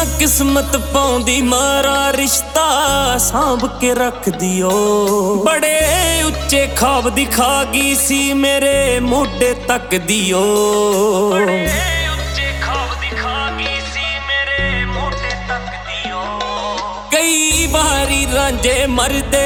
ਨਾ ਕਿਸਮਤ ਪਾਉਂਦੀ ਮਾਰਾ ਰਿਸ਼ਤਾ ਸਾਂਭ ਕੇ ਰੱਖਦੀ ਓ। ਬੜੇ ਉੱਚੇ ਖਾਬ ਦਿਖਾ ਗਈ ਸੀ ਮੇਰੇ ਮੋਢੇ ਤੱਕ ਦੀ ਓ। ਬੜੇ ਉੱਚੇ ਖਾਬ ਦਿਖਾ ਗਈ ਸੀ ਮੇਰੇ ਮੋਢੇ ਤੱਕ ਦੀ ਓ। ਕਈ ਵਾਰੀ ਰਾਂਝੇ ਮਰਦੇ,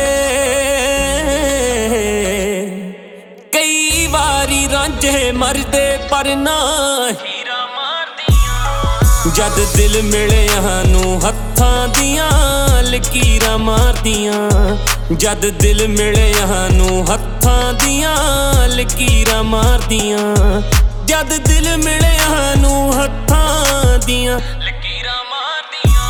ਕਈ ਵਾਰੀ ਰਾਂਝੇ ਮਰਦੇ ਪਰ ਨਾ ਹੀਰਾ ਮਾਰਦੀਆਂ। ਜਦ ਦਿਲ ਮਿਲਿਆ ਨੂੰ ਹੱਥਾਂ ਦੀਆਂ ਲਕੀਰਾਂ ਮਾਰਦੀਆਂ। ਜਦ ਦਿਲ ਮਿਲਿਆ ਨੂੰ ਹੱਥਾਂ ਦੀਆਂ ਲਕੀਰਾਂ ਮਾਰਦੀਆਂ। ਜਦ ਦਿਲ ਮਿਲਿਆ ਨੂੰ ਹੱਥਾਂ ਦੀਆਂ ਲਕੀਰਾਂ ਮਾਰਦੀਆਂ।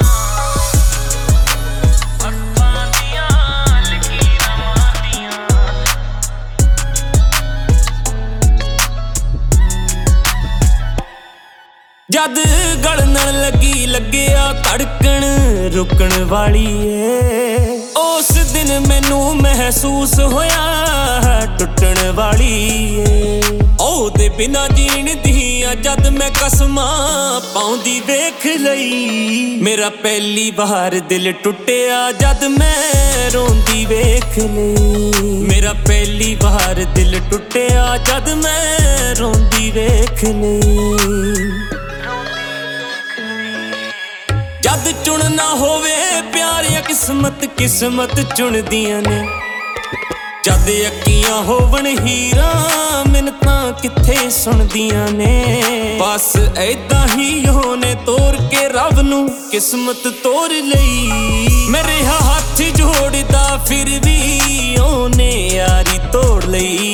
ਹੱਥਾਂ ਦੀਆਂ ਲਕੀਰਾਂ ਮਾਰਦੀਆਂ। ਜਦ ਗਲਣ ਲੱਗੀ ਲੱਗਿਆ ਧੜਕਣ ਰੁਕਣ ਵਾਲੀ ਏ। ਉਸ ਦਿਨ ਮੈਨੂੰ ਮਹਿਸੂਸ ਹੋਇਆ ਟੁੱਟਣ ਵਾਲੀ ਏ। ਉਹਦੇ ਬਿਨਾ ਜੀਣ ਦੀਆਂ ਜਦ ਮੈਂ ਕਸਮਾਂ ਪਾਉਂਦੀ ਵੇਖ ਲਈ। ਮੇਰਾ ਪਹਿਲੀ ਵਾਰ ਦਿਲ ਟੁੱਟਿਆ ਜਦ ਮੈਂ ਰੋਂਦੀ ਵੇਖ ਲਈ। ਮੇਰਾ ਪਹਿਲੀ ਵਾਰ ਦਿਲ ਟੁੱਟਿਆ ਜਦ ਮੈਂ ਰੋਂਦੀ ਵੇਖ ਲਈ। ਜਦ ਚੁਣਨਾ ਹੋਵੇ ਪਿਆਰਿਆ ਕਿਸਮਤ ਕਿਸਮਤ ਚੁਣਦੀਆਂ ਨੇ। ਜਦ ਅੱਖੀਆਂ ਹੋਵਣ ਹੀਰਾਂ ਮਿੰਨਤਾਂ ਕਿੱਥੇ ਸੁਣਦੀਆਂ ਨੇ। ਬਸ ਏਦਾਂ ਹੀ ਉਹਨੇ ਤੋਰ ਕੇ ਰੱਬ ਨੂੰ ਕਿਸਮਤ ਤੋਰ ਲਈ। ਮੇਰੇ ਹੱਥ ਜੋੜਦਾ ਫਿਰ ਵੀ ਉਹਨੇ ਯਾਰੀ ਤੋੜ ਲਈ।